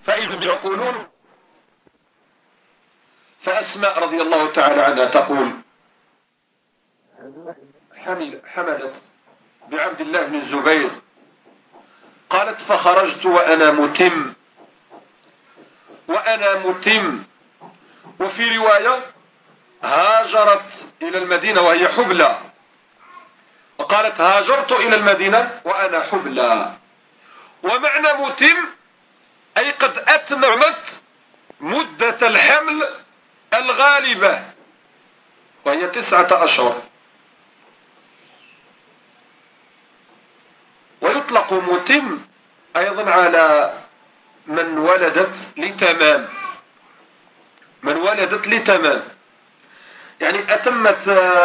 فإذا يقولون. فأسماء رضي الله تعالى عنها تقول: حملت بعبد الله بن الزبير، قالت: فخرجت وأنا متم. وفي رواية: هاجرت إلى المدينة وهي حبلى، وقالت: هاجرت إلى المدينة وأنا حبلى. ومعنى متم أي قد أتممت مدة الحمل الغالبة، وهي 9 أشهر. ويطلق متم أيضا على من ولدت لتمام، يعني أتمت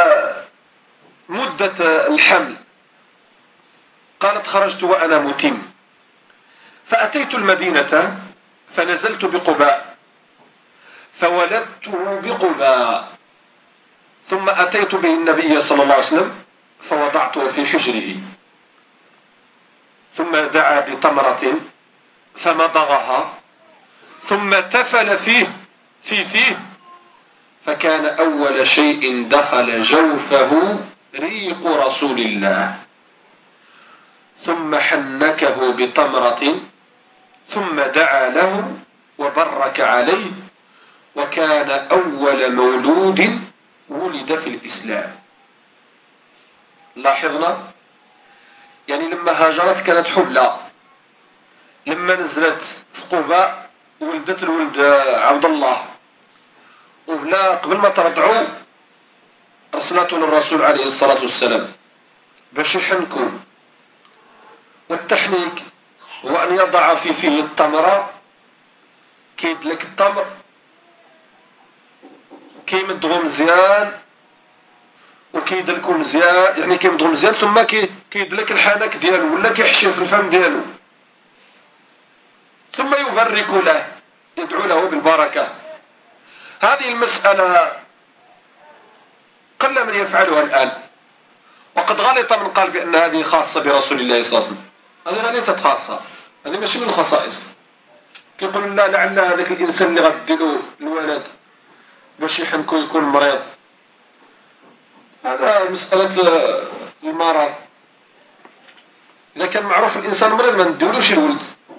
مدة الحمل. قالت: خرجت وأنا متم، فأتيت المدينة فنزلت بقباء فولدته بقباء، ثم أتيت به النبي صلى الله عليه وسلم فوضعته في حجره، ثم دعا بتمرة فمضغها، ثم تفل فيه، فكان أول شيء دخل جوفه ريق رسول الله، ثم حنكه بتمرة، ثم دعا له وبرك عليه، وكان أول مولود ولد في الإسلام. لاحظنا، يعني لما هاجرت كانت حبلى، لما نزلت في قباء ولدت الولد عبد الله، وبلا قبل ما ترضعوا أرسلته للرسول عليه الصلاة والسلام باش يحنكوا. والتحنيك هو أن يضع في فيه التمرة، كيدلك التمر، كيمدغو مزيان وكيدلكو مزيان، يعني كيمدغو مزيان، ثم كيدلك الحنك ديالو ولا كيحشيه في الفم ديالو، ثم يبرك له، يدعو له بالبركة. هذه المسألة قل من يفعلها الآن، وقد غلط من قال بأن هذه خاصة برسول الله صلى الله عليه وسلم. هذه ليست خاصة، هذه ماشي من الخصائص. كيقول: لا، لعل هذاك الإنسان اللي غديرو الولد باش يحنكو يكون مريض. هذا مسألة المرض، إذا كان معروف الإنسان مريض ما نديرولوش الولد،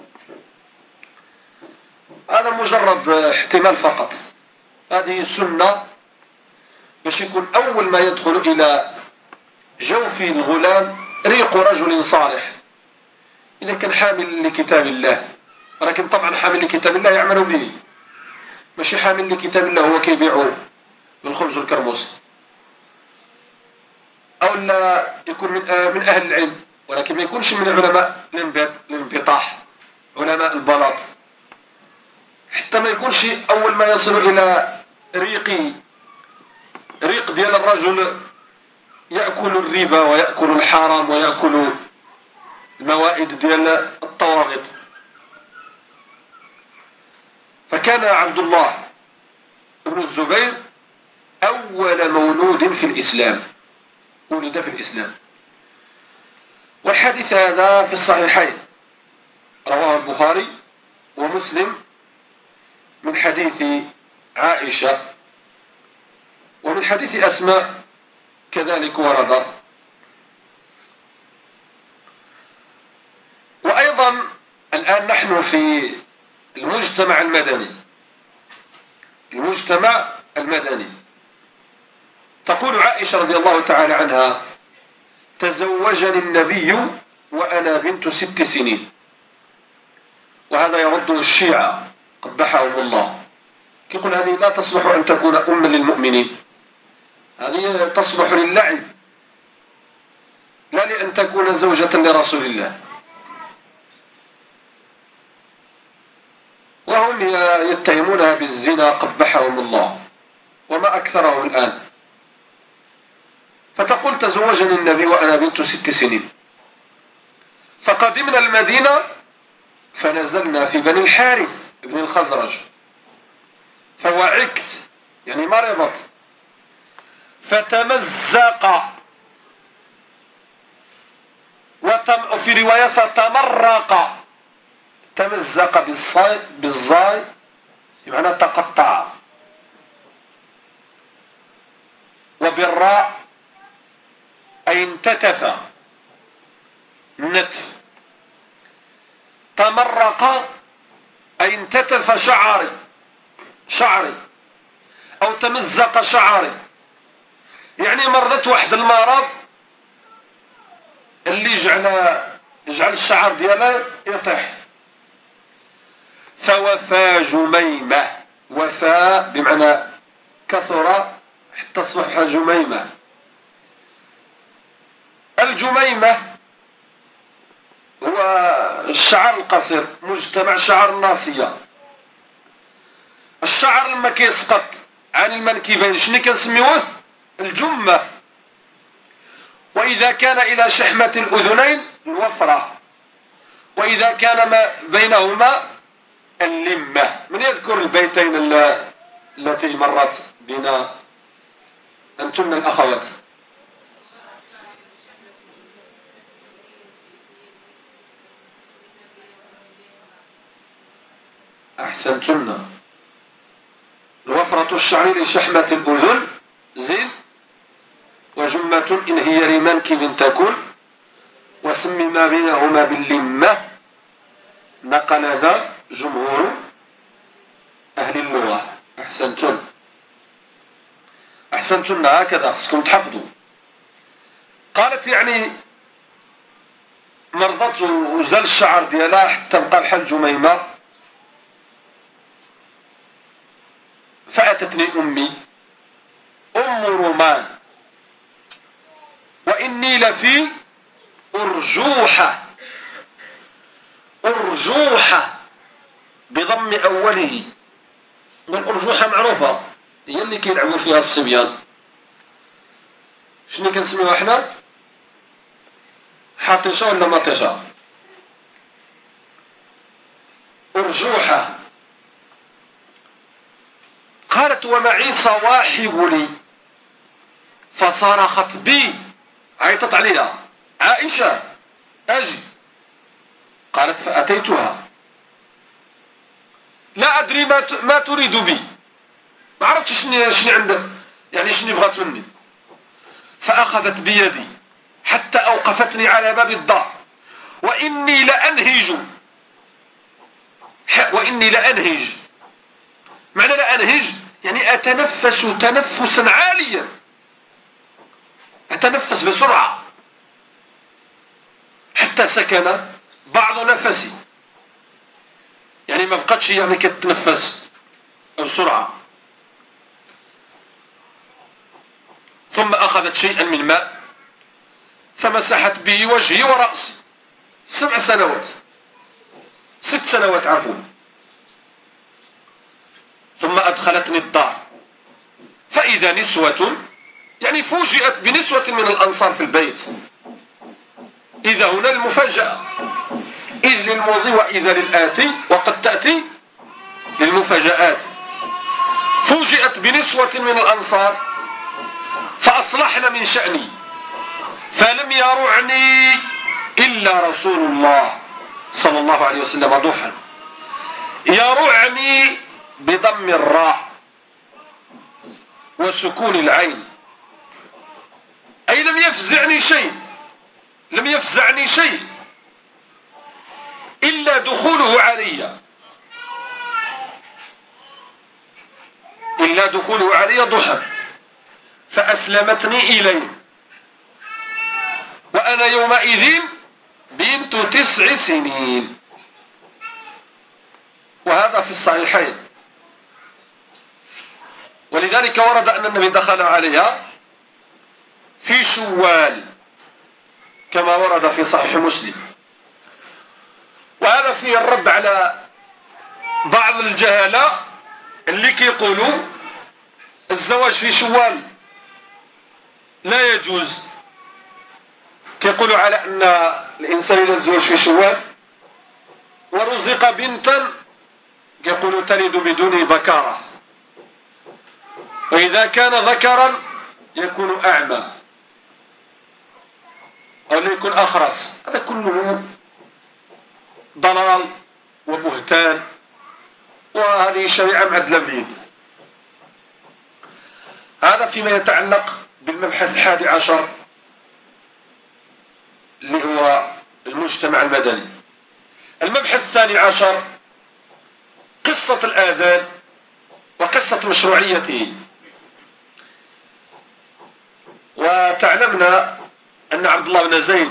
هذا مجرد احتمال فقط. هذه سنة باش يكون أول ما يدخل إلى جوف الغلام ريق رجل صالح، إذا كان حامل لكتاب الله. ولكن طبعا حامل لكتاب الله يعمل به، ماشي حامل لكتاب الله هو كيبيعه بالخبز والكرموس. أو لا يكون من أهل العلم، ولكن ما يكونش من علماء الانبطاح، علماء البلاط، حتى ما يكونش أول ما يصل إلى ريق ديال الرجل يأكل الربا ويأكل الحرام ويأكل الموائد ديال الطواغيت. فكان عبد الله بن الزبير أول مولود في الإسلام، ولد في الإسلام. والحديث هذا في الصحيحين، رواه البخاري ومسلم من حديث عائشة، ومن حديث أسماء كذلك ورد. وأيضا الآن نحن في المجتمع المدني. تقول عائشة رضي الله تعالى عنها: تزوجني النبي وأنا بنت 6 سنين. وهذا يرد الشيعة قبحهم الله، يقول: هذه لا تصلح أن تكون أما للمؤمنين، هذه تصلح للعب، لا لأن تكون زوجة لرسول الله. وهم يتهمونها بالزنا قبحهم الله، وما أكثرهم الآن. فتقول: تزوجني النبي وأنا بنت 6 سنين. فقدمنا المدينة فنزلنا في بني الحارث بن الخزرج، فوعكت يعني مرضت، فتمزق، وفي رواية فتمرق، تمزق بالزاي بمعنى تقطع، وبالراء أي انتتف نتف. تمرق أي انتتف شعري أو تمزق شعري، يعني مرضت واحد المرض اللي يجعل الشعر ديالها يطيح. فوفى جميمة، وفى بمعنى كثر حتى أصبح جميمة. الجميمة هو الشعر القصير، مجتمع شعر الناصية. الشعر لما كيسقط عن المنكبين شنو كنسميوه؟ الجمة. وإذا كان إلى شحمة الأذنين الوفرة، وإذا كان ما بينهما اللمة. من يذكر البيتين التي مرت بنا أنتن الأخوات؟ أحسنتن. الوفرة الشعر لشحمة الأذن زين، وجمة إن هي لمنكب تكون، وسم ما بينهما باللمة. نقل ذا جمهور أهل اللغة. أحسنتن هكذا خصكم تحفظوا. قالت يعني مرضت وزال الشعر ديالها حتى بقى بحال جميمة. فأتتني أمي أم رومان وإني لفي أرجوحة بضم أوله. والأرجوحة معروفة، هي اللي كيلعبوا فيها الصبيان. شنو كنسميوها حنا؟ حاطشة ولا مطيشة؟ أرجوحة. قالت ومعي صواحب لي فصرخت بي، عيطت عليها عائشة أجي. قالت فأتيتها لا أدري ما تريد بي، ما عرفتش شنو عندك، يعني شنو بغات مني. فأخذت بيدي حتى أوقفتني على باب الدار وإني لأنهج. معنى لأنهج يعني أتنفس تنفسا عاليا، أتنفس بسرعة حتى سكن بعض نفسي، يعني ما بقتش يعني كتنفس بسرعة. ثم أخذت شيئا من ماء فمسحت به وجهي ورأسي. 6 سنوات عفوا. ثم أدخلتني الدار فإذا نسوة، يعني فوجئت بنسوة من الأنصار في البيت. إذا هنا المفاجأة، إذ للماضي وإذا للآتي، وقد تأتي للمفاجآت. فوجئت بنسوة من الأنصار فأصلحن من شأني، فلم يرعني إلا رسول الله صلى الله عليه وسلم ضحى. يرعني بضم الراء وسكون العين، أي لم يفزعني شيء إلا دخوله علي ضحى. فأسلمتني إليه وأنا يومئذ بنت 9 سنين. وهذا في الصحيحين. ولذلك ورد أن النبي دخل عليها في شوال كما ورد في صحيح مسلم. وهذا فيه الرد على بعض الجهلة اللي كيقولوا الزواج في شوال لا يجوز. كيقولوا على أن الإنسان إذا تزوج في شوال ورزق بنتا يقولوا تلد بدون ذكارة، وإذا كان ذكرا يكون أعمى أو يكون أخرس. هذا كله ضلال وبهتان، وهذه شريعة معدلة بيد. هذا فيما يتعلق بالمبحث 11 اللي هو المجتمع المدني. المبحث 12 قصة الآذان وقصة مشروعيته. وتعلمنا أن عبد الله بن زيد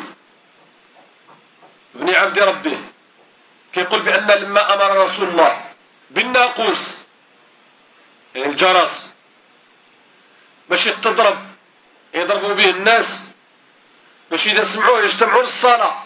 بن عبد ربه يقول بأن لما أمر رسول الله بالناقوس الجرس باش يضربوا به الناس باش إذا سمعوه يجتمعوا للصلاة،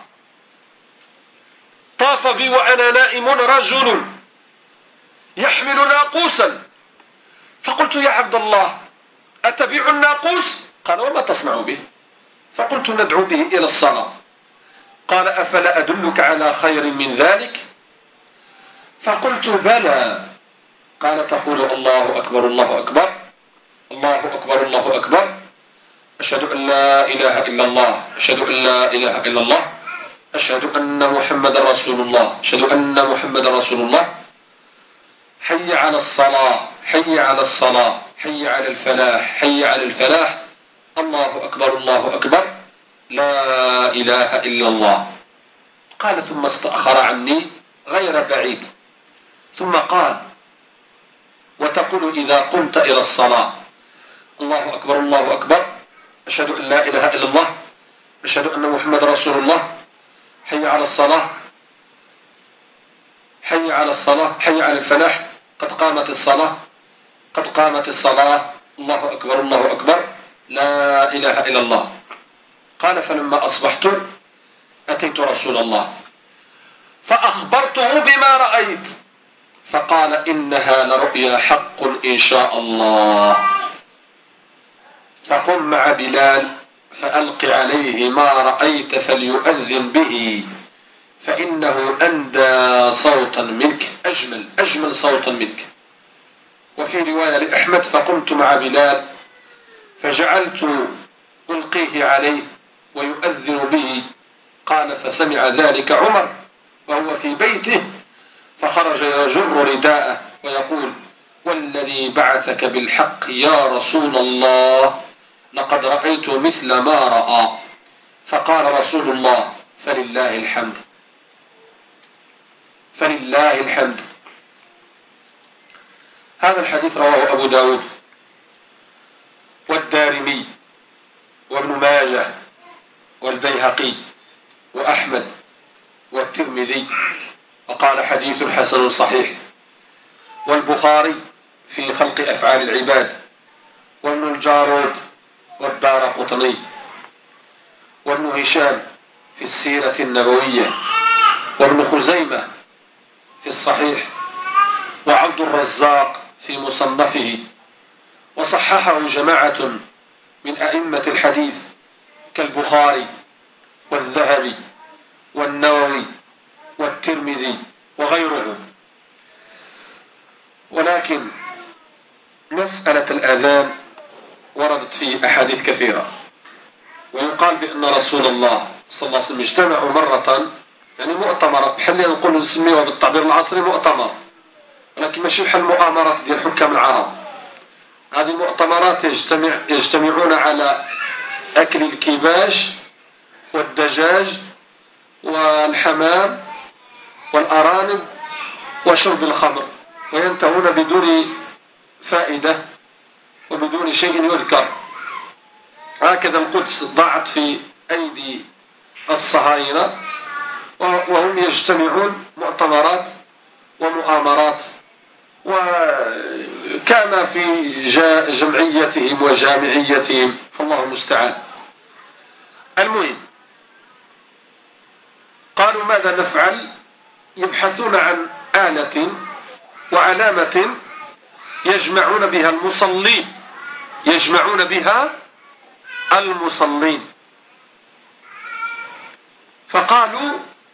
طاف بي وأنا نائم رجل يحمل ناقوسا، فقلت يا عبد الله أتبيع الناقوس؟ قال وما تصنع به؟ فقلت ندعو به إلى الصلاة. قال أفلا أدلك على خير من ذلك؟ فقلت بلى. قال تقول الله أكبر الله أكبر الله أكبر الله أكبر، أشهد أن لا إله إلا الله، أشهد أن لا إله إلا الله، أشهد أن محمد رسول الله، أشهد أن محمد رسول الله، حي على الصلاة حي على الصلاة حي على الفلاح حي على الفلاح، الله أكبر الله أكبر، لا إله إلا الله. قال ثم استأخر عني غير بعيد ثم قال وتقول إذا قمت إلى الصلاة الله أكبر الله أكبر، أشهد أن لا إله إلا الله، أشهد أن محمد رسول الله، حي على الصلاة حي على الصلاة حي على الفلاح، قد قامت الصلاة قد قامت الصلاة، الله أكبر الله أكبر، لا إله إلا الله. قال فلما أصبحت أتيت رسول الله فأخبرته بما رأيت، فقال إنها لرؤيا حق إن شاء الله، فقم مع بلال فألق عليه ما رأيت فليؤذن به فإنه أندى صوتا منك، أجمل صوتا منك. وفي رواية لأحمد فقمت مع بلال فجعلت ألقيه عليه ويؤذن به. قال فسمع ذلك عمر وهو في بيته فخرج يجر رداءه ويقول والذي بعثك بالحق يا رسول الله لقد رأيت مثل ما رأى. فقال رسول الله فلله الحمد فلله الحمد. هذا الحديث رواه أبو داود والدارمي وابن ماجه والبيهقي وأحمد والترمذي، وقال حديث حسن صحيح، والبخاري في خلق أفعال العباد، وابن الجارود والدارقطني، وابن هشام في السيرة النبوية، وابن خزيمة في الصحيح، وعبد الرزاق في مصنفه، وصححه جماعة من أئمة الحديث كالبخاري والذهبي والنووي والترمذي وغيره. ولكن مسألة الأذان وردت فيه أحاديث كثيرة، ويقال بأن رسول الله صلى الله عليه وسلم اجتمعوا مرة، يعني مؤتمر، خلينا نقول نسميها بالتعبير العصري مؤتمر، ولكن ماشي بحال المؤامرات ديال حكام العرب. هذه مؤتمرات يجتمعون على أكل الكباش والدجاج والحمام والأرانب وشرب الخمر، وينتهون بدون فائدة وبدون شيء يذكر. هكذا القدس ضاعت في أيدي الصهاينة وهم يجتمعون مؤتمرات ومؤامرات، وكان في جمعيتهم وجامعيتهم، فالله المستعان. المهم قالوا ماذا نفعل؟ يبحثون عن آلة وعلامة يجمعون بها المصلين، يجمعون بها المصلين. فقالوا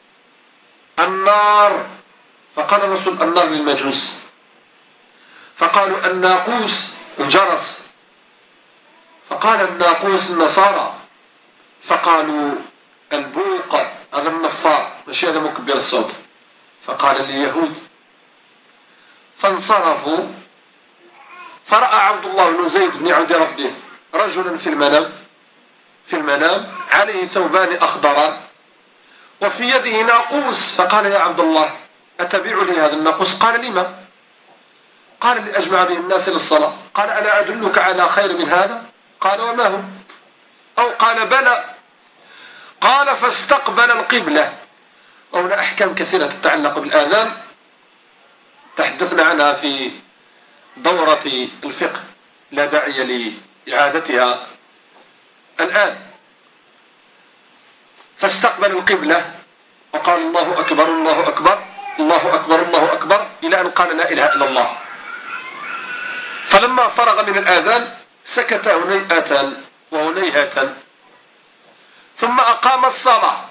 النار، فقال الرسول النار للمجوس. فقالوا الناقوس الجرس، فقال الناقوس النصارى. فقالوا البوق، هذا النفار، ماشي هذا مكبر الصوت. فقال اليهود، فانصرفوا. فرأى عبد الله بن زيد بن عبد ربه رجلا في المنام عليه ثوبان أخضران وفي يده ناقوس، فقال يا عبد الله أتبيع لي هذا الناقوس؟ قال لما؟ قال لأجمع به الناس للصلاة. قال ألا أدلك على خير من هذا؟ قال وما هو؟ أو قال بلى. قال فاستقبل القبلة. وهنا أحكام كثيرة تتعلق بالآذان تحدثنا عنها في دورة الفقه، لا داعي لإعادتها الآن. فاستقبل القبلة وقال الله أكبر الله أكبر الله أكبر الله أكبر إلى أن قال لا إله إلا الله. فلما فرغ من الآذان سكت هنيئة وهنيهة ثم أقام الصلاة،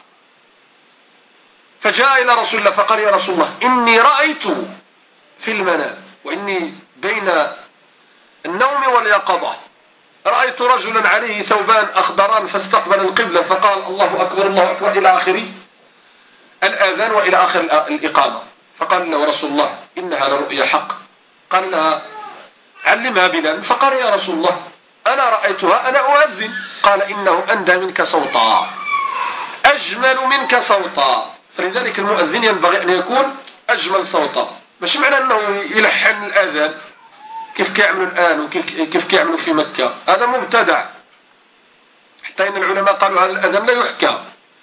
فجاء إلى رسول الله فقال يا رسول الله إني رأيت في المنام وإني بين النوم واليقظة رأيت رجلا عليه ثوبان أخضران فاستقبل القبلة فقال الله أكبر الله أكبر إلى آخر الآذان وإلى آخر الإقامة. فقال له رسول الله إنها لرؤيا حق. قال لها علمها بلال. فقال يا رسول الله أنا رأيتها أنا أؤذن. قال إنه أندى منك صوتا أجمل منك صوتا. فلذلك المؤذن ينبغي أن يكون أجمل صوتا، مش معنى أنه يلحن الآذان كيف كيعملوا الآن وكيف كيعملوا في مكة، هذا مبتدع، حتى إن العلماء قالوا هذا الآذان لا يحكى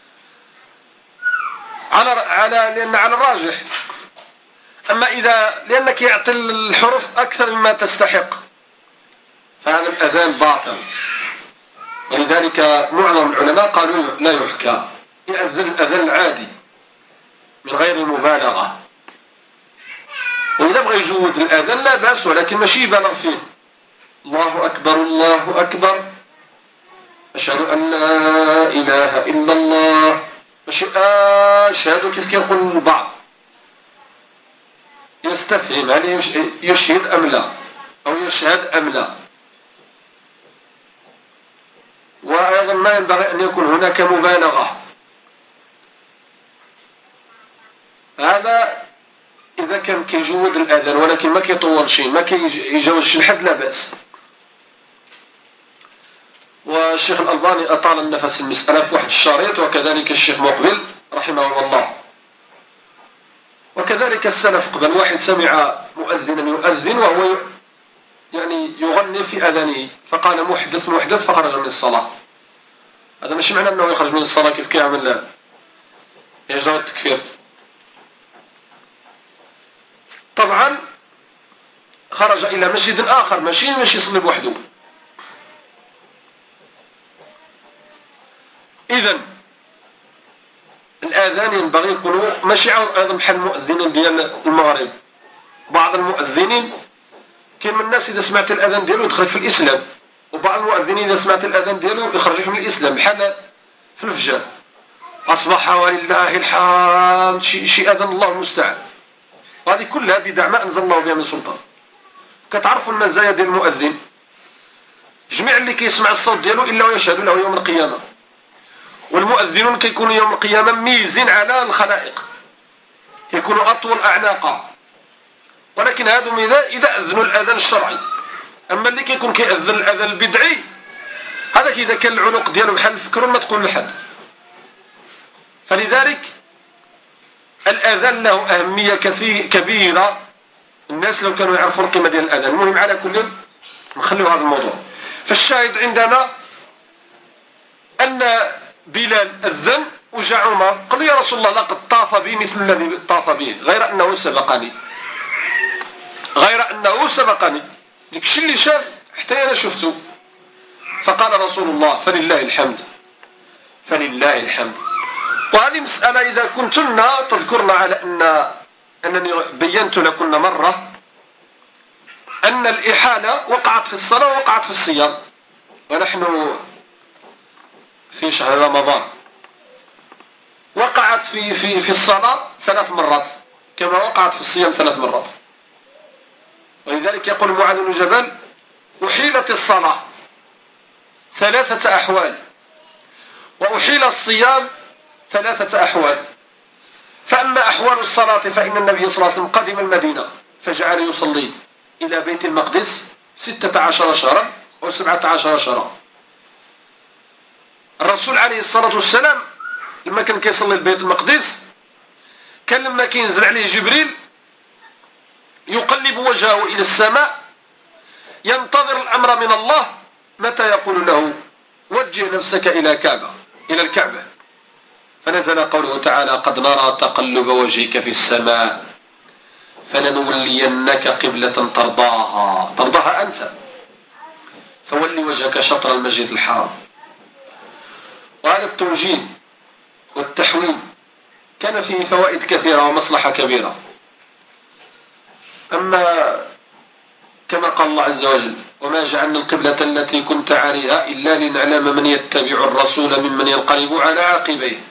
لأن على الراجح. أما إذا لأنك يعطي الحروف أكثر مما تستحق فهذا الأذان باطل، ولذلك معظم العلماء قالوا لا يحكى، يأذن الأذان العادي من غير المبالغة. وإذا بغى يجود الآذان لا بأس، ولكن ماشي يبالغ فيه. الله أكبر الله أكبر أشهد أن لا إله إلا الله، ماشي أشهد كيف كيقول البعض يستفهم هل يشهد أم لا أو يشهد أم لا. وأيضا ما ينبغي أن يكون هناك مبالغة، هذا إذا كان كيجود الأذان ولكن ما كيطول شيء ما كيجاوزش الحد لا بأس. والشيخ الألباني أطال النفس المسألة في واحد الشريط، وكذلك الشيخ مقبل رحمه الله، وكذلك السلف قبل. واحد سمع مؤذنا يؤذن وهو يعني يغني في أذانه فقال محدث محدث فخرج من الصلاة. هذا مش معنى أنه يخرج من الصلاة كيف كيعمل يجرى التكفير. طبعا خرج إلى مسجد آخر ماشي يصلي بوحده. إذن الآذان ينبغي يكونوا ماشي أيضا بحال المؤذنين ديال المغرب. بعض المؤذنين كاين من الناس إذا سمعت الأذان ديالو يدخلك في الإسلام، وبعض المؤذنين إذا سمعت الأذان ديالو يخرجك من الإسلام، بحال في الفجر أصبح ولله الحمد شي أذان الله المستعان. وهذه كلها بدع ما أنزل الله بها من سلطان. كتعرفوا المزايا ديال المؤذن، جميع اللي كيسمع الصوت ديالو إلا ويشهد له يوم القيامة. والمؤذنون كيكونوا يوم القيامة ميزين على الخلائق، كيكونوا أطول أعناقا، ولكن هذو إذا أذنوا الأذان الشرعي. أما اللي كيكون كيأذن الأذان البدعي هذاك إذا كان العنق ديالو بحال الفكرون ما تقول لحد. فلذلك الأذان له أهمية كبيرة، الناس لو كانوا يعرفوا القيمة ديال الأذان. المهم على كل نخليو هذا الموضوع. فالشاهد عندنا أن بلال أذن وجاء عمر قال يا رسول الله لقد طاف بي مثل الذي طاف به غير أنه سبقني ديك الشيء اللي شاف حتى أنا شفته. فقال رسول الله فلله الحمد. وهذه مسألة إذا كنتن تذكرن على أنني بينت لكن مرة أن الإحالة وقعت في الصلاة ووقعت في الصيام، ونحن في شهر رمضان. وقعت في الصلاة 3 مرات كما وقعت في الصيام 3 مرات. ولذلك يقول معاذ بن جبل أحيلت الصلاة 3 أحوال وأحيل الصيام 3 أحوال. فأما أحوال الصلاة فإن النبي صلى الله عليه وسلم قدم المدينة فجعل يصلي إلى بيت المقدس 16 شهرا أو 17 شهرا. الرسول عليه الصلاة والسلام لما كان كيصلي البيت المقدس كان لما كينزل عليه جبريل يقلب وجهه إلى السماء ينتظر الأمر من الله متى يقول له وجه نفسك إلى الكعبة. فنزل قوله تعالى قد نرى تقلب وجهك في السماء فلنولينك قبلة ترضاها أنت فولي وجهك شطر المسجد الحرام. وهذا التوجيه والتحويل كان فيه فوائد كثيرة ومصلحة كبيرة. أما كما قال الله عز وجل وما جعلنا القبلة التي كنت عليها إلا لنعلم من يتبع الرسول ممن ينقلب على عاقبيه.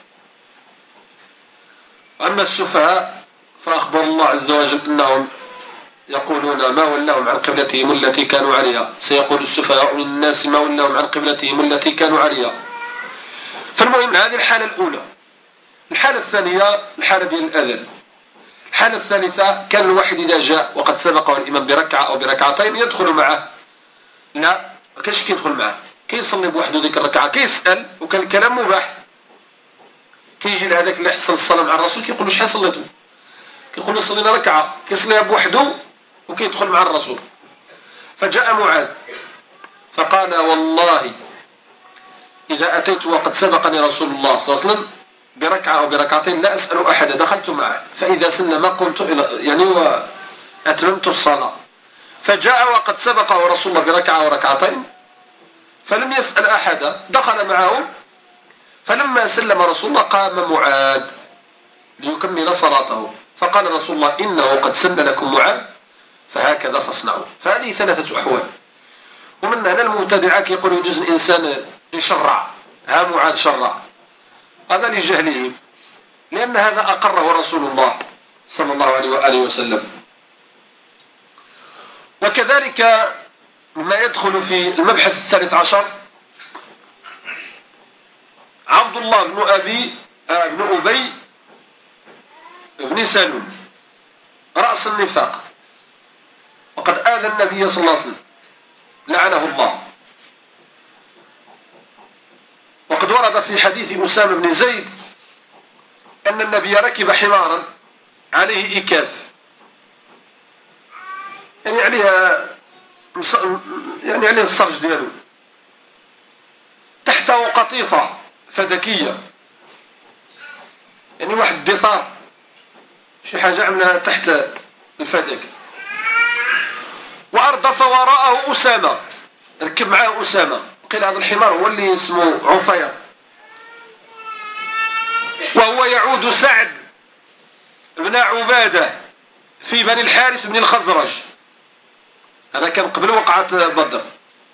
أما السفهاء فأخبر الله عز وجل أنهم يقولون ما ولاهم عن قبلتهم التي كانوا عليها سيقول السفهاء من الناس ما ولاهم عن قبلتهم التي كانوا عليها. فالمهم هذه الحالة الأولى. الحالة الثانية الحالة ديال الأذان. الحالة الثالثة كان الواحد إذا جاء وقد سبقه الإمام بركعة أو بركعتين يدخل معه. لا ما كاينش كيدخل معه كيصلي بوحده ديك الركعة كيسأل وكان الكلام مباح. كيجي لهذاك اللي حصل الصلاة مع الرسول كيقول له شحال صليتو كيقول له صلينا ركعة كيصليها بوحده وكيدخل مع الرسول. فجاء معاذ فقال والله إذا أتيت وقد سبقني رسول الله صلى الله عليه وسلم بركعة أو بركعتين لا أسأل أحدا دخلت معه فإذا سلم قمت يعني وأتممت الصلاة. فجاء وقد سبقه رسول الله بركعة وركعتين فلم يسأل أحدا دخل معه. فلما سلم رسول الله قام معاذ ليكمل صلاته فقال رسول الله إنه قد سن لكم معاذ فهكذا فاصنعوا. فهذه ثلاثة أحوال. ومن هنا المبتدعة يقول يجوز الإنسان يشرع ها معاذ شرع هذا لجهله لأن هذا أقره رسول الله صلى الله عليه وآله وسلم. وكذلك ما يدخل في المبحث الثالث عشر عبد الله بن أبي بن سلول رأس النفاق وقد آذى النبي صلى الله عليه وسلم لعنه الله. وقد ورد في حديث أسامة بن زيد أن النبي ركب حمارا عليه إكاف يعني عليه الصرج دياله تحته قطيفة فدكية يعني واحد الدثار شي حاجة عملها تحت الفدك. وأردف وراءه أسامة ركب معاه أسامة قيل هذا الحمار هو اللي اسمه عفير وهو يعود سعد بن عبادة في بني الحارث بن الخزرج. هذا كان قبل وقعة بدر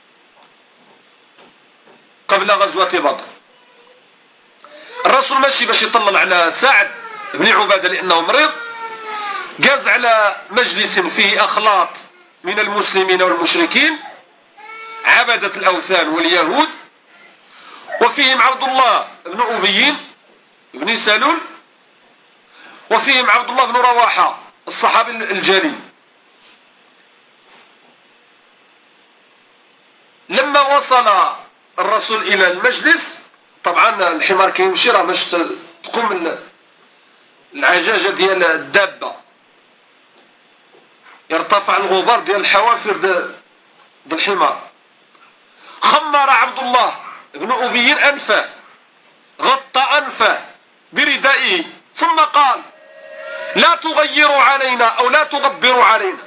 قبل غزوة بدر. الرسول ماشي باش يطلل على سعد بن عبادة لأنه مريض جاز على مجلس فيه أخلاط من المسلمين والمشركين عبدة الأوثان واليهود وفيهم عبد الله بن أبي بن سلول وفيهم عبد الله بن رواحة الصحابي الجليل. لما وصل الرسول إلى المجلس طبعا الحمار كيمشي راه باش تقوم العجاجة ديال الدابة يرتفع الغبار ديال الحوافر ديال الحمار. خمر عبد الله بن أبي أنفه غطى أنفه بردائه ثم قال لا تغيروا علينا أو لا تغبروا علينا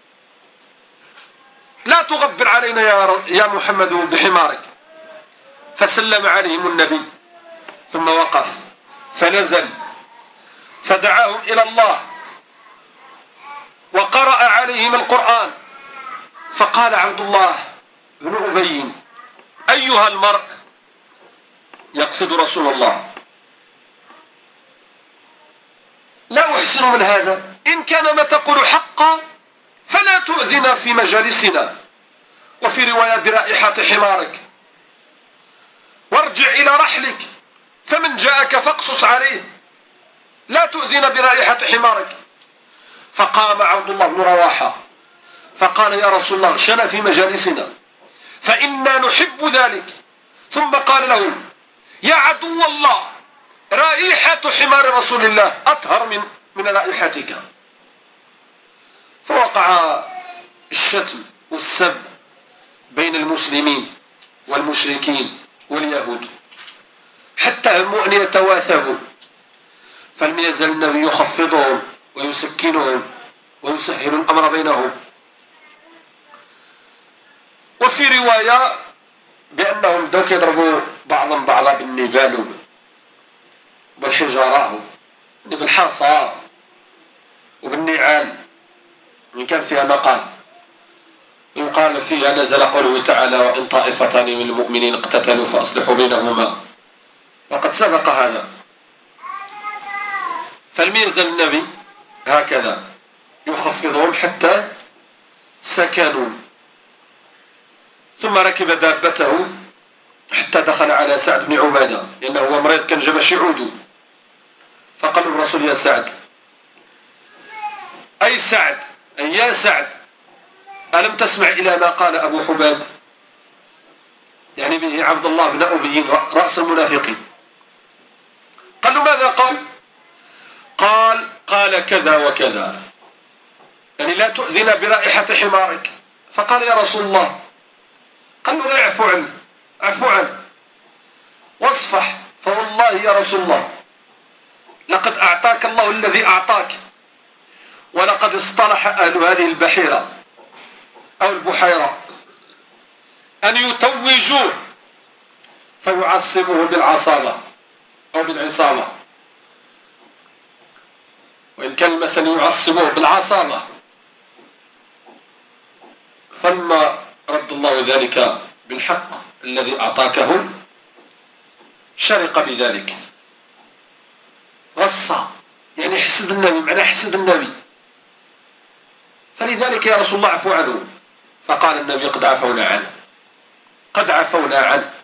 لا تغبر علينا يا محمد بحمارك. فسلم عليهم النبي ثم وقف فنزل فدعاهم إلى الله وقرأ عليهم القرآن. فقال عبد الله بن أبي أيها المرء يقصد رسول الله لا أحسن من هذا إن كان ما تقول حقا فلا تؤذنا في مجالسنا وفي رواية برائحة حمارك وارجع إلى رحلك فمن جاءك فاقصص عليه لا تؤذينا برائحة حمارك. فقام عبد الله بن رواحة فقال يا رسول الله اغشنا في مجالسنا فإنا نحب ذلك. ثم قال لهم يا عدو الله رائحة حمار رسول الله أطهر من رائحتك. فوقع الشتم والسب بين المسلمين والمشركين واليهود حتى هموا أن يتواثبوا، فلم يزل النبي يخفضهم ويسكنهم ويسهل الأمر بينهم. وفي رواية بأنهم بدأوا يضربوا بعضهم بعضا بالنبال بالحجارة بالحصى وبالنعال إن كان فيها مقال. يقال فيها نزل قوله تعالى وإن طائفتان من المؤمنين اقتتلوا فأصلحوا بينهما، وقد سبق هذا. فلم يزل النبي هكذا يخفضهم حتى سكنوا، ثم ركب دابته حتى دخل على سعد بن عبادة لأنه هو مريض كان جبش يعود. فقال الرسول يا سعد أي سعد أي يا سعد ألم تسمع إلى ما قال أبو حباب، يعني به عبد الله بن أبي رأس المنافقين. قال له ماذا قال؟ قال كذا وكذا، يعني لا تؤذنا برائحة حمارك. فقال يا رسول الله، قال له اعفو عنه واصفح، فوالله يا رسول الله لقد أعطاك الله الذي أعطاك، ولقد اصطلح أهل هذه البحيرة أو البحيرة أن يتوجوه فيعصبوه بالعصابة أو بالعصابة، وإن كان مثلا يعصبوه بالعصابة. فلما رد الله ذلك بالحق الذي أعطاكه شرق بذلك، غصة يعني حسد النبي، معنى حسد النبي. فلذلك يا رسول الله عفو عنه. فقال النبي قد عفونا عنه.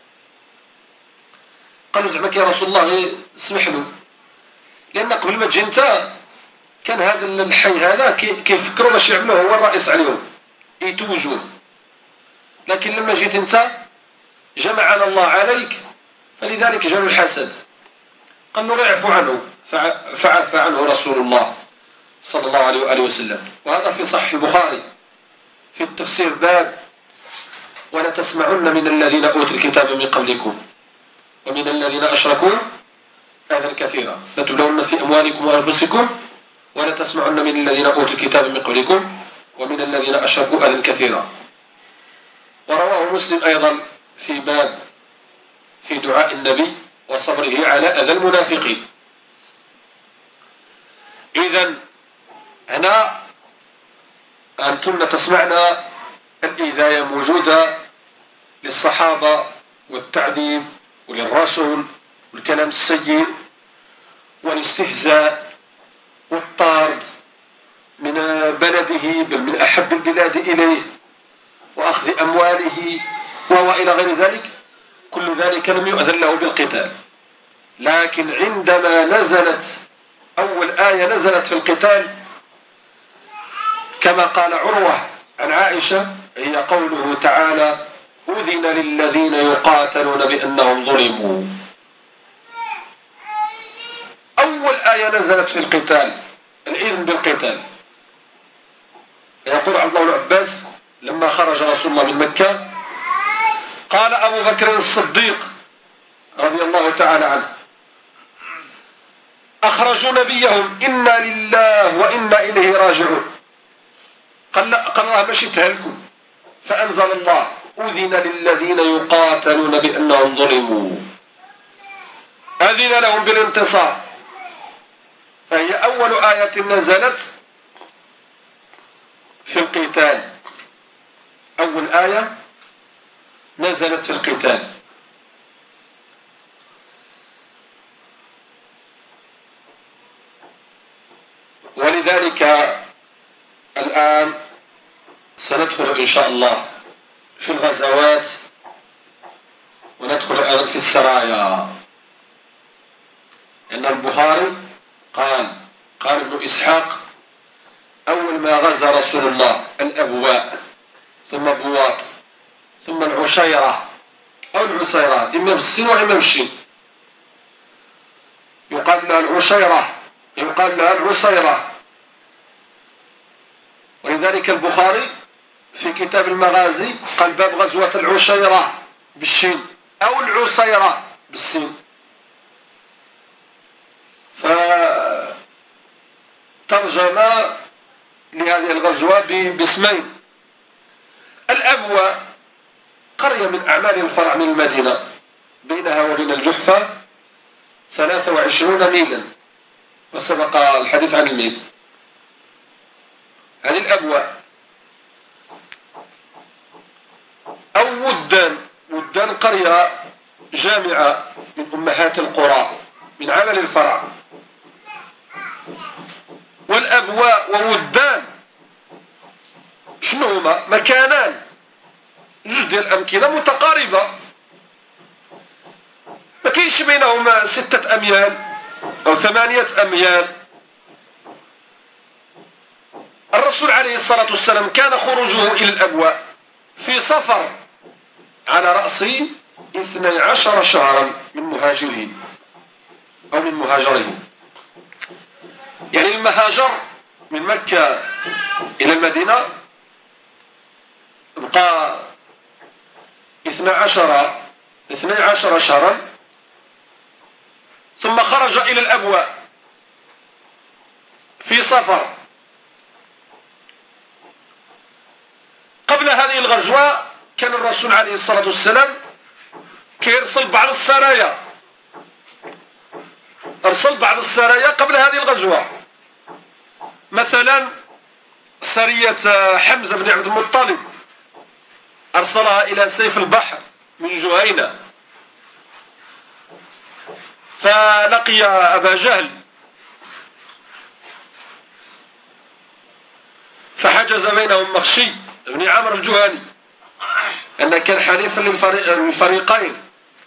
قالوا زعمك يا رسول الله اسمح له، لأن قبل ما تجي انت كان هذا الحي هذا كيفكروا باش يعملوه هو الرئيس عليهم يتوجوه، لكن لما جيت انت جمعنا الله عليك، فلذلك جاء الحسد. قال له غير اعفو عنه، فعفى عنه رسول الله صلى الله عليه وآله وسلم. وهذا في صحيح البخاري في التفسير باب ولتسمعن من الذين أوتوا الكتاب من قبلكم ومن الذين أشركوا أذى كثيرا لتبلون في أموالكم وأنفسكم ولتسمعن من الذين أوتوا الكتاب من قبلكم ومن الذين أشركوا أذى كثيرا. ورواه مسلم أيضا في باب في دعاء النبي وصبره على أذى المنافقين. إذن هنا أنتم تسمعنا الإيذاية موجودة للصحابة والتعذيب وللرسول والكلام السيء والاستهزاء والطرد من بلده بل من أحب البلاد إليه وأخذ أمواله وإلى غير ذلك. كل ذلك لم يؤذن له بالقتال، لكن عندما نزلت أول آية نزلت في القتال كما قال عروة عن عائشة هي قوله تعالى أذن للذين يقاتلون بأنهم ظلموا. أول آية نزلت في القتال الإذن بالقتال. يقول عبد الله بن عباس لما خرج رسول الله من مكة قال أبو بكر الصديق رضي الله تعالى عنه أخرجوا نبيهم إنا لله وإنا إليه راجعون. قال الله ماشي تهلكوا، فأنزل الله أذن للذين يقاتلون بأنهم ظلموا، أذن لهم بالانتصار. فهي أول آية نزلت في القتال، أول آية نزلت في القتال. ولذلك الآن سندخل إن شاء الله في الغزوات وندخل أيضا في السرايا، لأن البخاري قال ابن إسحاق: أول ما غزا رسول الله الأبواء، ثم بواط، ثم العشيرة أو العسيرة، إما بالسين وإما بالشين. يقال لها العشيرة، يقال لها العسيرة. ولذلك البخاري في كتاب المغازي قال: باب غزوة العشيرة بالشين أو العسيرة بالسين. فترجم لهذه الغزوة باسمين. الأبواء قرية من أعمال الفرع من المدينة، بينها وبين الجحفة 23 ميلا، وسبق الحديث عن الميل. هذه الأبواء. أو ودان قرية جامعة من أمهات القرى من عمل الفرع. والأبواء وودان شنو هما؟ مكانان، جوج ديال الأمكنة متقاربة، ما كاينش بينهما 6 أميال أو 8 أميال. الرسول عليه الصلاة والسلام كان خروجه إلى الأبواء في صفر على رأس 12 شهرا من مهاجرين أو من مهاجرين. يعني المهاجر من مكة إلى المدينة بقى 12 شهرا، ثم خرج إلى الأبواء في صفر. قبل هذه الغزوة كان الرسول عليه الصلاة والسلام كيرسل بعض السرايا، أرسل بعض السرايا قبل هذه الغزوة. مثلا سرية حمزة بن عبد المطلب أرسلها إلى سيف البحر من جهينة، فلقي أبا جهل فحجز بينهم مخشي بن عمرو الجهني، أن كان حليفا للفريقين.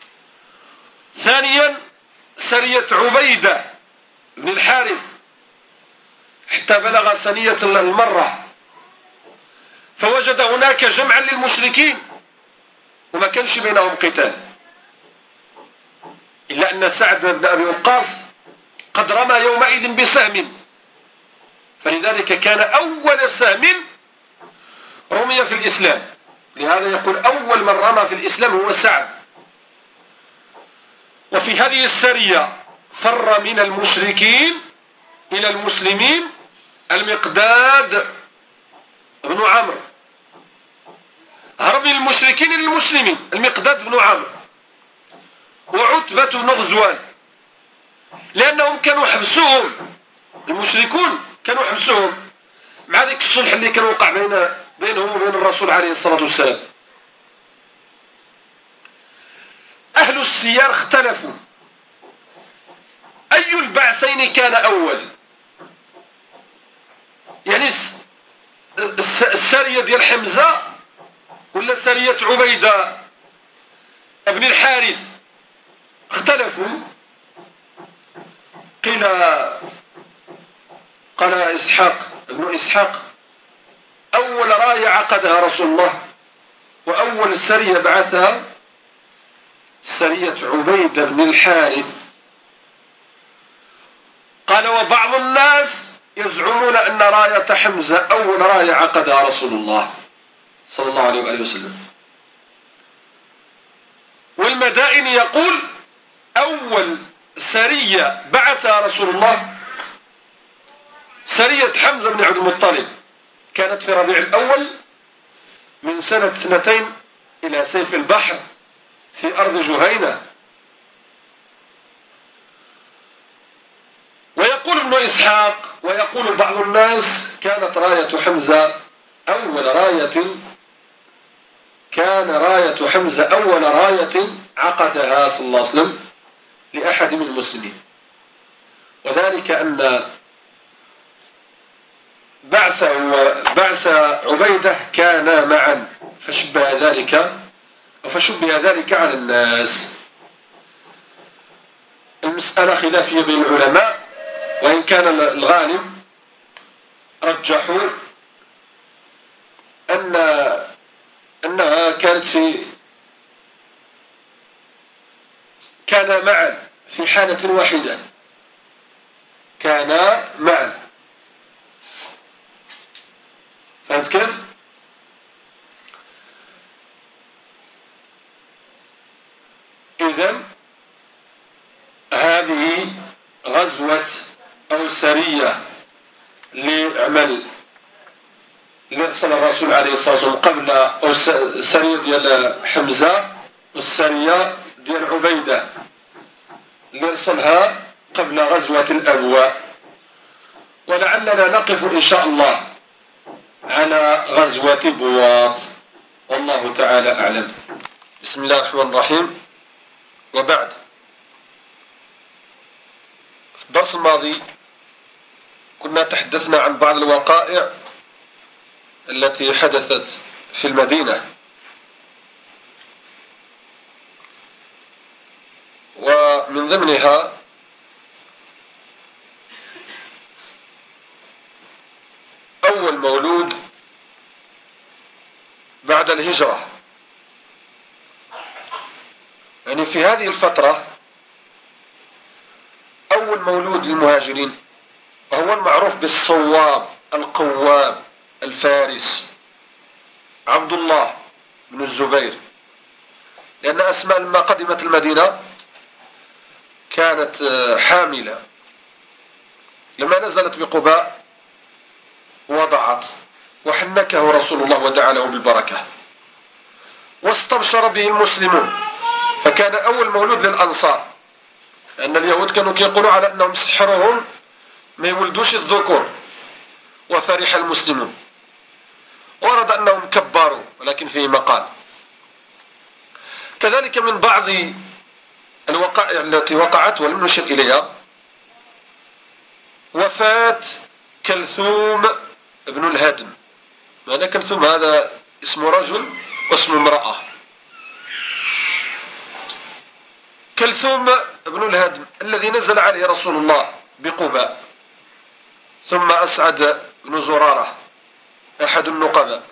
ثانيا سرية عبيدة بن الحارث حتى بلغ ثنية المرة، فوجد هناك جمعا للمشركين وما كانش بينهم قتال، إلا أن سعد بن أبي وقاص قد رمى يومئذ بسهم، فلذلك كان أول سهم رمي في الإسلام. لهذا يقول أول من رمى في الإسلام هو سعد. وفي هذه السرية فر من المشركين إلى المسلمين المقداد بن عمرو، هرب من المشركين إلى المسلمين المقداد بن عمرو وعتبة بن غزوان، لأنهم كانوا حبسوهم، المشركون كانوا حبسوهم مع ذلك الصلح اللي كان وقع بينهم وبين الرسول عليه الصلاة والسلام. أهل السيار اختلفوا أي البعثين كان أول، يعني السرية ديال حمزة ولا سرية عبيدة ابن الحارث. اختلفوا. قيل قال ابن إسحاق أول راية عقدها رسول الله وأول سرية بعثها سرية عبيدة بن الحارث. قال وبعض الناس يزعمون أن راية حمزة أول راية عقدها رسول الله صلى الله عليه وآله وسلم. والمدائن يقول أول سرية بعثها رسول الله سرية حمزة بن عبد المطلب، كانت في ربيع الأول من سنة 2 إلى سيف البحر في أرض جهينة. ويقول ابن إسحاق ويقول بعض الناس كانت راية حمزة أول راية، كان راية حمزة أول راية عقدها صلى الله عليه وسلم لأحد من المسلمين، وذلك أن بعث عبيدة كان معا، فشبه ذلك على الناس. المسألة خلافية بين العلماء، وإن كان الغالب رجحوا أنها كان معا في حالة واحدة، كان معا. فهمت كيف؟ إذن هذه غزوة أو سرية لعمل اللي أرسل الرسول عليه الصلاة والسلام قبل السرية ديال حمزة والسرية ديال عبيدة اللي أرسلها قبل غزوة الأبواء. ولعلنا نقف إن شاء الله على غزوة بواط، والله تعالى أعلم. بسم الله الرحمن الرحيم. وبعد، في الدرس الماضي كنا تحدثنا عن بعض الوقائع التي حدثت في المدينة، ومن ضمنها أول مولود بعد الهجرة. يعني في هذه الفترة أول مولود للمهاجرين هو المعروف بالصواب القواب الفارس عبد الله بن الزبير، لأن أسماء لما قدمت المدينة كانت حاملة، لما نزلت بقباء وضعت وحنكه رسول الله ودعا له بالبركة واستبشر به المسلمون، فكان أول مولود للأنصار، لأن اليهود كانوا يقولوا على أنهم سحرهم ما يولدوش الذكور، وفرح المسلمون. ورد أنهم كبروا، ولكن فيه مقال. كذلك من بعض الوقائع التي وقعت ولم نشر إليها وفاة كلثوم ابن الهدم. ماذا كلثوم؟ هذا اسم رجل واسم امرأة. كلثوم ابن الهدم الذي نزل عليه رسول الله بقباء، ثم أسعد بن زرارة أحد النقباء،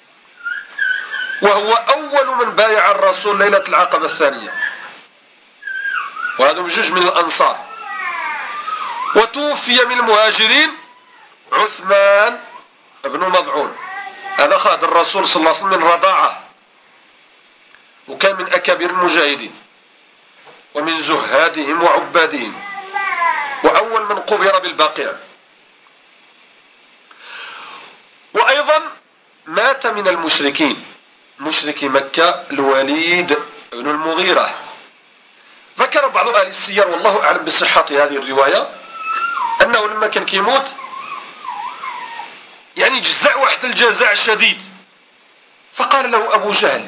وهو أول من بايع الرسول ليلة العقبة الثانية، وهذا بجوج من الأنصار. وتوفي من المهاجرين عثمان بن مضعون، هذا خاد الرسول صلى الله عليه وسلم من رضاعه، وكان من أكابر المجاهدين ومن زهادهم وعبادهم، وأول من قبر بالبقيع. وأيضا مات من المشركين، مشركي مكة، الوليد بن المغيرة. ذكر بعض أهل السير والله أعلم بصحة هذه الرواية أنه لما كان كيموت يعني جزع واحد الجزع شديد، فقال له أبو جهل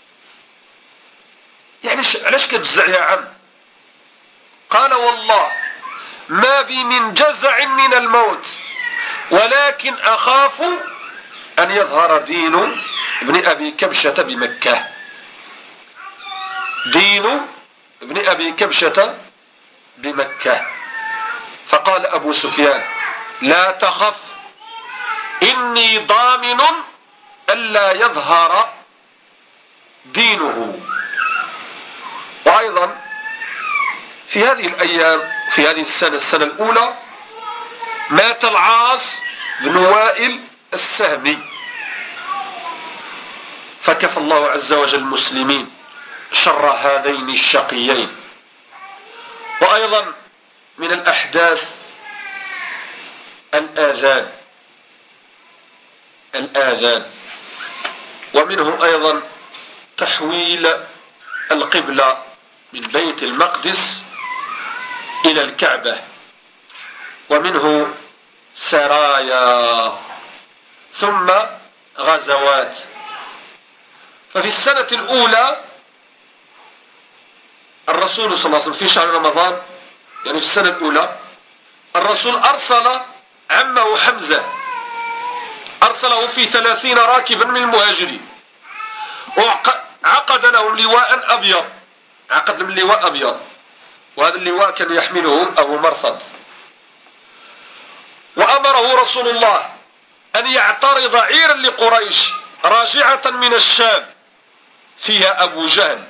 يعني علاش كتجزع يا عم؟ قال والله ما بي من جزع من الموت، ولكن أخاف أن يظهر دين ابن أبي كبشة بمكة. دين ابن أبي كبشة بمكة. فقال أبو سفيان لا تخف، إني ضامن ألا يظهر دينه. وأيضا في هذه الأيام، في هذه السنة الأولى، مات العاص بن وائل السهمي، فكفى الله عز وجل المسلمين شر هذين الشقيين. وأيضا من الأحداث الآذان، ومنه أيضا تحويل القبلة من بيت المقدس إلى الكعبة، ومنه سرايا ثم غزوات. ففي السنة الأولى الرسول صلى الله عليه وسلم في شهر رمضان، يعني في السنة الأولى، الرسول أرسل عمه حمزة، أرسله في 30 راكبا من المهاجرين، وعقد لهم لواء أبيض، عقد لهم لواء أبيض، وهذا اللواء كان يحمله أبو مرثد. وأمره رسول الله أن يعترض عيرا لقريش راجعة من الشام فيها أبو جهل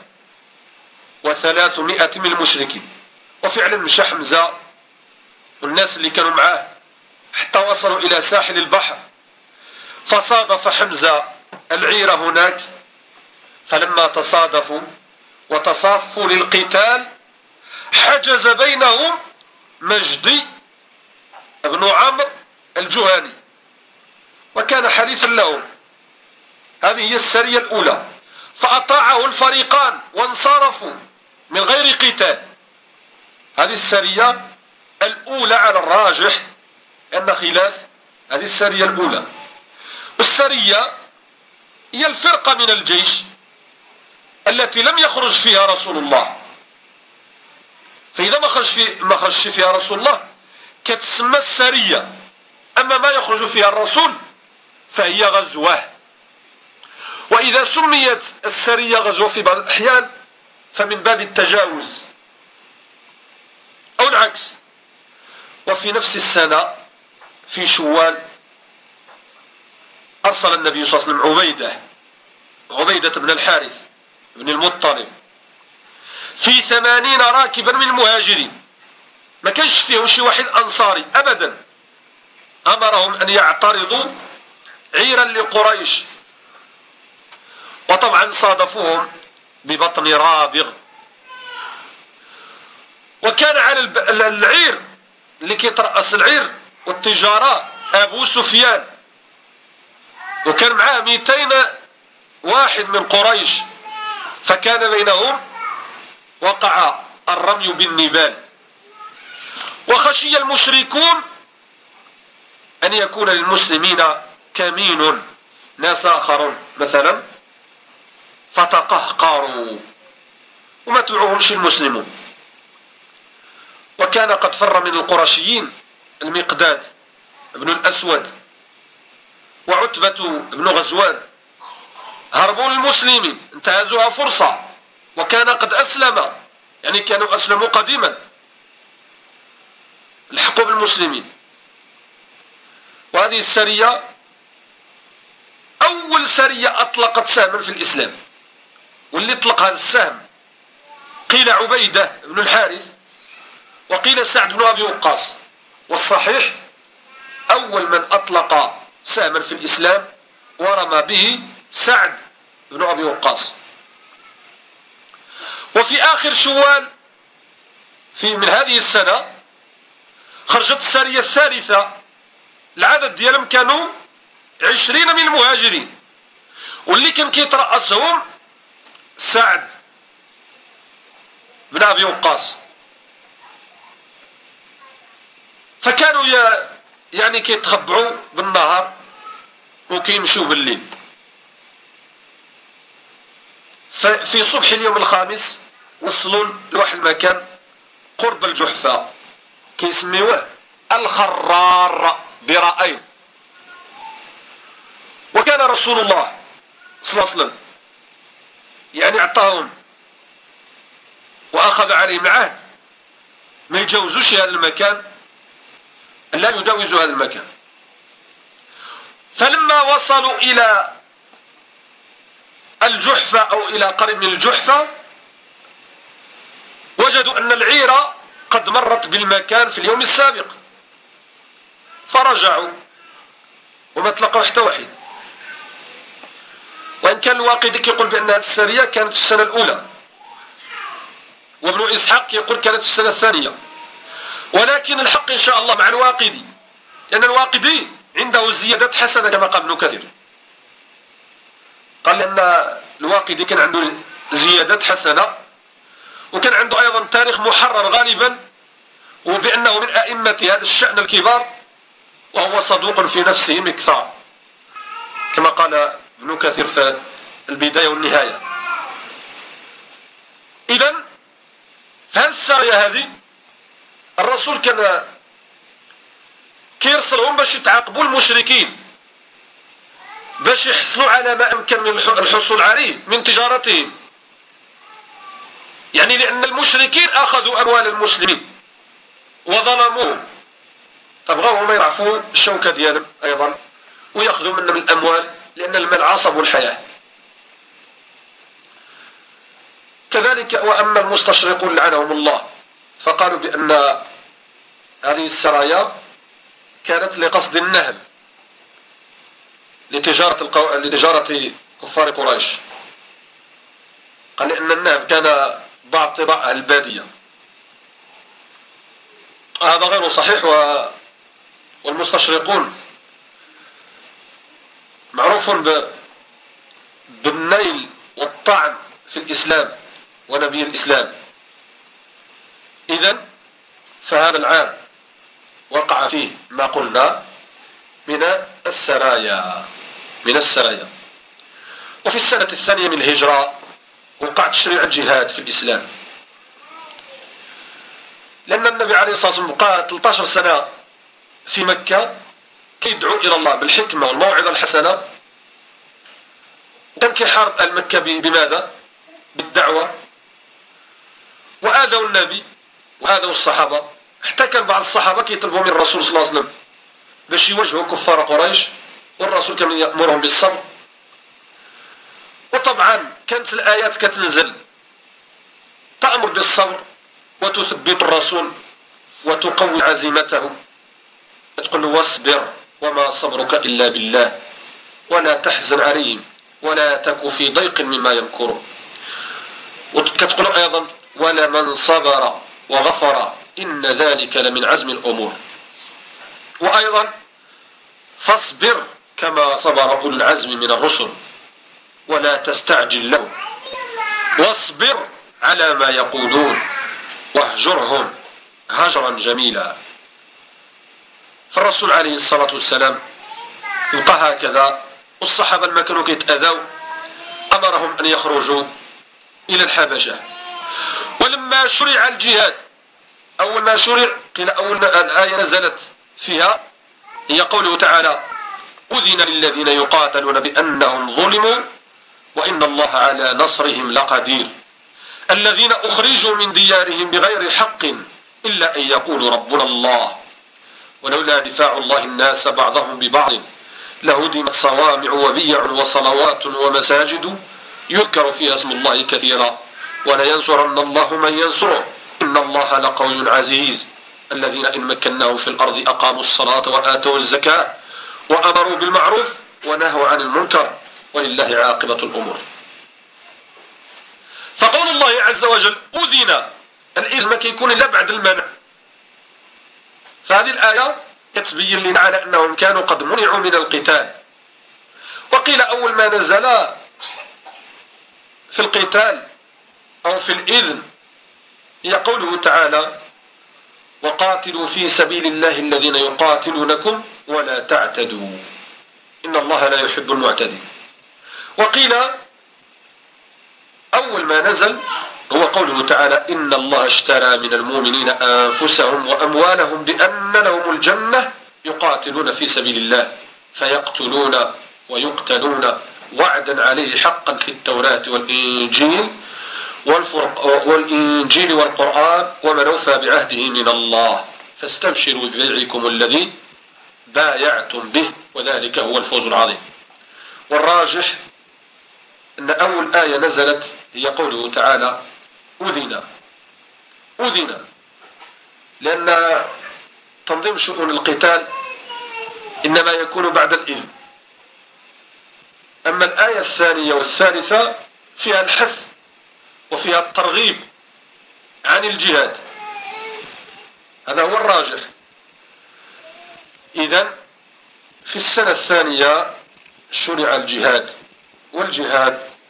300 من المشركين. وفعلا مشى حمزة والناس اللي كانوا معاه حتى وصلوا إلى ساحل البحر، فصادف حمزة العير هناك، فلما تصادفوا وتصافوا للقتال حجز بينهم مجدي بن عمرو الجهني وكان حليفا لهم. هذه هي السرية الأولى، فأطاعه الفريقان وانصرفوا من غير قتال. هذه السرية الأولى على الراجح أن خلاف هذه السرية الأولى. والسرية هي الفرقة من الجيش التي لم يخرج فيها رسول الله، فإذا ما خرج فيها رسول الله كتسمى السرية. أما ما يخرج فيها الرسول فهي غزوة. وإذا سميت السرية غزوة في بعض الأحيان فمن باب التجاوز أو العكس. وفي نفس السنة في شوال أرسل النبي صلى الله عليه وسلم عبيدة بن الحارث بن المطلب في 80 راكبا من المهاجرين، ما كانش فيهم شي واحد أنصاري أبدا. أمرهم أن يعترضوا عيرا لقريش، وطبعا صادفوهم ببطن رابغ. وكان على العير اللي كيترأس العير والتجارة أبو سفيان، وكان معاه 200 واحد من قريش، فكان بينهم وقع الرمي بالنبال. وخشي المشركون أن يكون للمسلمين كمين ناس آخرون مثلا فتقهقروا وما تبعوهمش المسلمون. وكان قد فر من القرشيين المقداد بن الأسود وعتبة بن غزوان، هربوا للمسلمين انتهزوها فرصة، وكان قد أسلم، يعني كانوا أسلموا قديما، الحقوا بالمسلمين. وهذه السرية أول سرية أطلقت سهما في الإسلام، واللي اطلق هذا السهم قيل عبيدة بن الحارث وقيل سعد بن أبي وقاص، والصحيح أول من أطلق سهما في الإسلام ورمى به سعد بن أبي وقاص. وفي آخر شوال من هذه السنة خرجت السرية الثالثة، العدد ديالهم كانوا 20 من المهاجرين، واللي كان كيترأسهم سعد بن أبي وقاص. فكانوا يعني كيتخبعوا بالنهار وكيمشوا بالليل. ففي صبح اليوم الخامس وصلوا لواحد المكان قرب الجحفة كيسميوه الخرار برأين. وكان رسول الله صلى الله عليه وسلم يعني اعطاهم واخذ عليهم عهد ما يتجاوزوش هذا المكان، لا يجاوزوا هذا المكان. فلما وصلوا الى الجحفة او الى قريب من الجحفة وجدوا ان العيرة قد مرت بالمكان في اليوم السابق، فرجعوا وما تلقوا حتى واحد. وإن كان الواقدي يقول بأن هذه السرية كانت في السنة الأولى، وابن إسحاق يقول كانت في السنة الثانية، ولكن الحق إن شاء الله مع الواقدي، لأن الواقدي عنده زيادة حسنة كما قال ابن كثير. قال لأن الواقدي كان عنده زيادة حسنة، وكان عنده أيضا تاريخ محرر غالبا، وبأنه من أئمة هذا الشأن الكبار، وهو صدوق في نفسه مكثار كما قال ابن كثير في البداية والنهاية. إذن فهذه السرية هذه الرسول كان كيرسلهم باش يتعاقبوا المشركين، باش يحصلوا على ما أمكن من الحصول عليه من تجارتهم، يعني لأن المشركين أخذوا أموال المسلمين وظلموهم فبغاو هما يرعفوا الشوكة ديالهم أيضا ويأخذوا منهم الأموال، لأن المال عصب الحياة. كذلك وأما المستشرقون لعنهم الله فقالوا بأن هذه السرايا كانت لقصد النهب لتجارة كفار قريش. قال لأن النهب كان بعض طباع أهل البادية. هذا غير صحيح. والمستشرقون معروف بالنيل والطعن في الإسلام ونبي الإسلام. إذن فهذا العام وقع فيه ما قلنا من السرايا. وفي السنة الثانية من الهجرة وقع تشريع الجهاد في الإسلام، لأن النبي عليه الصلاة والسلام بقى 13 سنة في مكة كيدعو إلى الله بالحكمة والموعظة الحسنة، وكان كيحارب أهل مكة بماذا؟ بالدعوة، وآذوا النبي وآذوا الصحابة. حتى كان بعض الصحابة كيطلبوا من الرسول صلى الله عليه وسلم باش يواجهوا كفار قريش، والرسول كان يأمرهم بالصبر. وطبعا كانت الآيات كتنزل تأمر بالصبر وتثبت الرسول وتقوي عزيمته، تقول له واصبر وما صبرك إلا بالله ولا تحزن عليهم ولا تك في ضيق مما يمكرون. وكتقول أيضا ولمن صبر وغفر إن ذلك لمن عزم الأمور. وأيضا فاصبر كما صبر أولو العزم من الرسل ولا تستعجل لهم واصبر على ما يقولون واهجرهم هجرا جميلا. فالرسول عليه الصلاة والسلام يبقى هكذا، والصحابة لما كانوا كيتأذوا أمرهم أن يخرجوا إلى الحبشة. ولما شرع الجهاد أول ما شرع قيل أول الآية نزلت فيها هي قوله تعالى أذن للذين يقاتلون بأنهم ظلموا وإن الله على نصرهم لقدير الذين أخرجوا من ديارهم بغير حق إلا أن يقولوا ربنا الله ولولا دفاع الله الناس بعضهم ببعض لهدمت صوامع وبيع وصلوات ومساجد يذكر فيها اسم الله كثيرا ولينصرن الله من ينصره إن الله لقوي عزيز الذين إن مكناهم في الأرض أقاموا الصلاة وآتوا الزكاة وأمروا بالمعروف ونهوا عن المنكر ولله عاقبة الأمور. فقول الله عز وجل أذن، الإذن ما كيكون إلا بعد المنع. فهذه الآية تبين لنا على أنهم كانوا قد منعوا من القتال. وقيل أول ما نزل في القتال أو في الإذن هي قوله تعالى وقاتلوا في سبيل الله الذين يقاتلونكم ولا تعتدوا إن الله لا يحب المعتدين. وقيل أول ما نزل هو قوله تعالى إن الله اشترى من المؤمنين أنفسهم وأموالهم بأن لهم الجنة يقاتلون في سبيل الله فيقتلون ويقتلون وعدا عليه حقا في التوراة والإنجيل والقرآن ومن أوفى بعهده من الله فاستبشروا ببيعكم الذي بايعتم به وذلك هو الفوز العظيم. والراجح أن أول آية نزلت هي قوله تعالى أذن، لأن تنظيم شؤون القتال إنما يكون بعد الإذن. أما الآية الثانية والثالثة فيها الحث وفيها الترغيب عن الجهاد، هذا هو الراجح. إذن في السنة الثانية شرع الجهاد، والجهاد